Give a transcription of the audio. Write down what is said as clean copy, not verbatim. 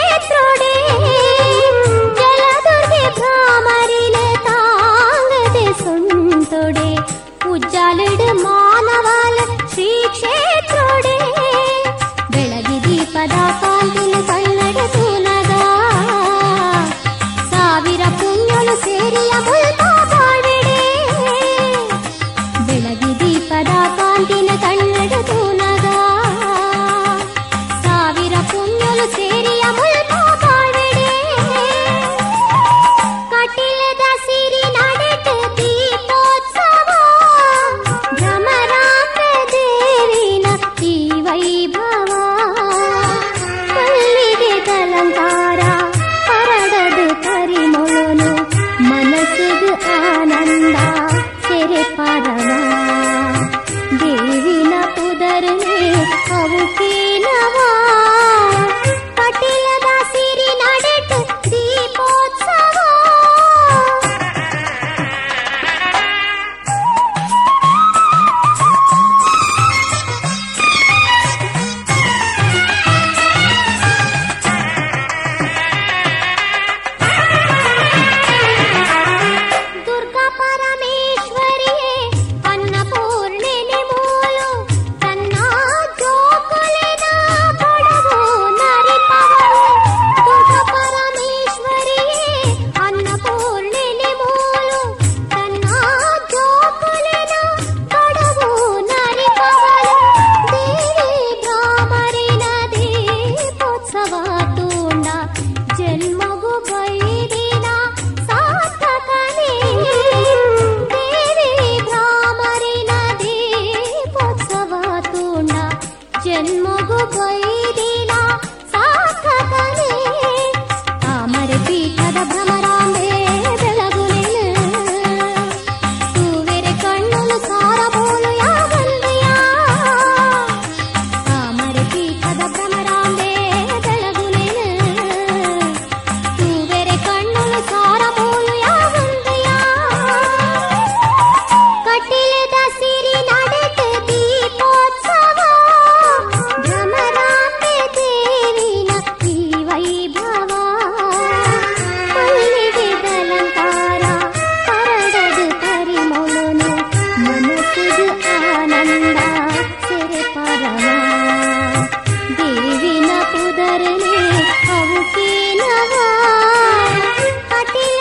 ಕ್ಷೇತ್ರೋಡೆ ಜಲದುರ್ಗೆ ಭ್ರಾಮರಿಲೆ ತಾಂಗದೆ ಸುಂಟೊಡೆ ಉಜ್ಜಾಲಿಡು ಮಾನವಾಲ ಶ್ರೀ ಕ್ಷೇತ್ರೋಡೆ ಬೆಳಗಿ ದೀಪದ ಕಾಂತಿನ ಕನ್ನಡ ತೂನಗ ಸಾವಿರ ಪುಣ್ಯಲು ಸೇರಿಯ ಮುಲ್ಪ ಬಾಳ್ವಿಡೆ ಬೆಳಗಿ ದೀಪದ ಕಾಂತಿನ ಕನ್ನಡ ತೂನಗ ಸಾವಿರ ಪುಣ್ಯಲು ಸೇರಿಯ ಮುಲ್ಪ ಬಾಳ್ವಿಡೆ ಕಟಿಲದ ಸಿರಿ ನಡೆದು ದೀಪೋತ್ಸವ ಭ್ರಮರಾಂಬೆ ದೇವಿನ ಈ ವೈಭವ ಮಲ್ಲಿಗೆದಲಂಕಾರ ಹರಡದು ಪರಿಮಳನು ಮನಸ್ಸಿಗೆ ಆನಂದ ಸೆರೆ ಪರವ ದೇವಿನ ಪುದರನೆ ಅವುಕೇನವ ಕಟಿಲದ ಸಿರಿ ನಡೆದು ದೀಪೋತ್ಸವ ದುರ್ಗಾ ಪರಮೇಶ್ವರಿಯೇ ಅನ್ನಪೂರ್ಣೆನೆ ಮೂಲು ತನ್ನ ಜೋಕುಲೆನ ಕೊಡವು ನರಿಪವರು ದುರ್ಗಾ ಪರಮೇಶ್ವರಿಯೇ ಅನ್ನಪೂರ್ಣೆನೆ ಮೂಲು ತನ್ನ ಜೋಕುಲೆನ ಕೊಡವು ನರಿಪವರು ದೇವಿ ಭ್ರಾಮರಿನ ದೀಪೋತ್ಸವ ತೂಂಡ ಜನ್ಮಗು ಬೈದಿನ ಸಾರ್ಥಕನೇ ದೇವಿ ಭ್ರಾಮರಿನ ದೀಪೋತ್ಸವ ತೂಂಡ ಜನ್ಮಗು ಬೈದಿನ ಸಾರ್ಥಕನೇ ತಾಮರೆ ಪೀಠದ ಭ್ರಮರಾಂಬೆ ಬೆಳಗುಲೆನು ತೂವೆರೆ ಕಣ್ಣುಲು ಸಾರಬೋಲು ಯಾವಲ್ಲೆಯ ತಾಮರೆ ಪೀಠದ ಭ್ರಮರಾಂಬೆ ಬೆಳಗುಲೆನು ತೂವೆರೆ ಕಣ್ಣುಲು ಸಾರಬೋಲು ಯಾವಲ್ಲೆಯ ಕಟಿಲದ ಸಿರಿ ನಡೆದು ದೀಪೋತ್ಸವ ಭ್ರಮರಾಂಬೆ ದೇವಿನ ಈ ವೈಭವ ಮಲ್ಲಿಗೆದಲಂಕಾರ ಹರಡದು ಪರಿಮಳನು ಮನಸ್ಸಿಗೆ ಆನಂದ ಸೆರೆ ಪರವ ದೇವಿನ ಪುದರನೆ ಅವುಕೇನವ ಕಟಿಲ